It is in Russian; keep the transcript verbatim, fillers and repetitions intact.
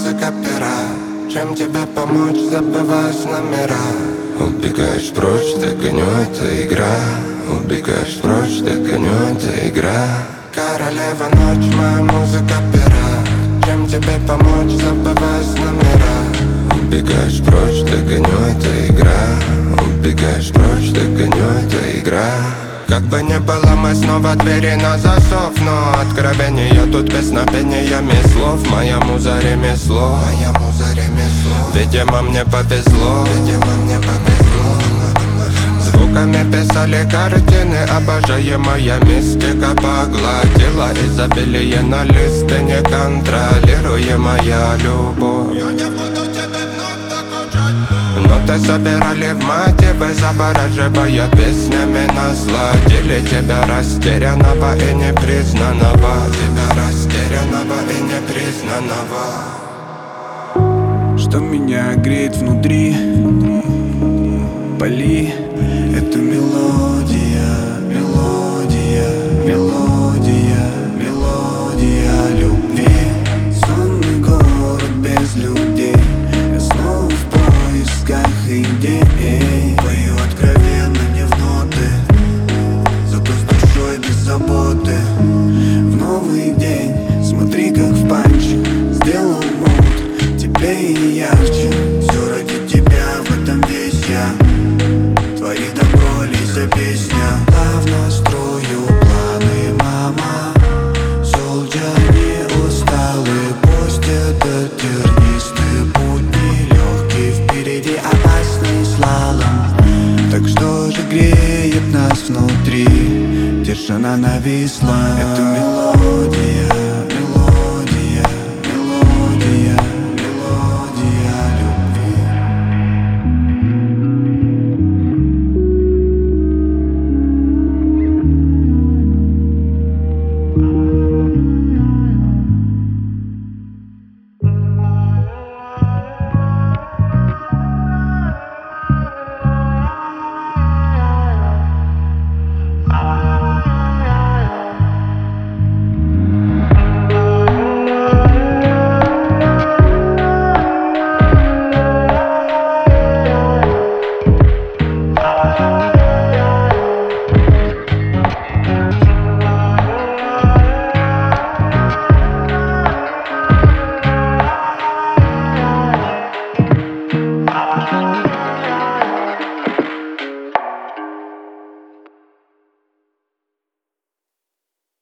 музыка пера. Чем тебе помочь, забываешь номера. Убегаешь прочь, догоню, это игра. Убегаешь прочь, догоню, это игра. Королева ночь, моя музыка пера. Чем тебе помочь, забываешь номера. Убегаешь прочь, догоню, это игра. Убегаешь прочь, догоню, это игра. Как бы ни было, мы снова двери на засов. Но откровения тут песнопениями слов. Моя муза ремесло, моя муза ремесло. Видимо, мне повезло, видимо, мне повезло. Звуками писали картины, обожаемая мистика поглотила изобилие на листы, неконтролируемая любовь. Ноты собирали в мотивы, завораживая песнями, насладили тебя растерянного и непризнанного. Тебя растерянного и непризнанного. Что меня греет внутри, пали. Это мелодия, мелодия, мелодия, мелодия любви. Сонный город без людей, я снова в поисках идей. Пою откровенно, не в ноты, зато с душой без заботы. В новый день, смотри как в панче сделал мод, теплее и ярче. Все ради тебя, в этом весь я. Твори добро, лейся песня. Плавно строю планы, мама. Солнца не усталы, пусть этот тернистый путь нелегкий. Впереди опасный слалом. Так что же греет нас внутри? Тишина нависла. Это мелодия.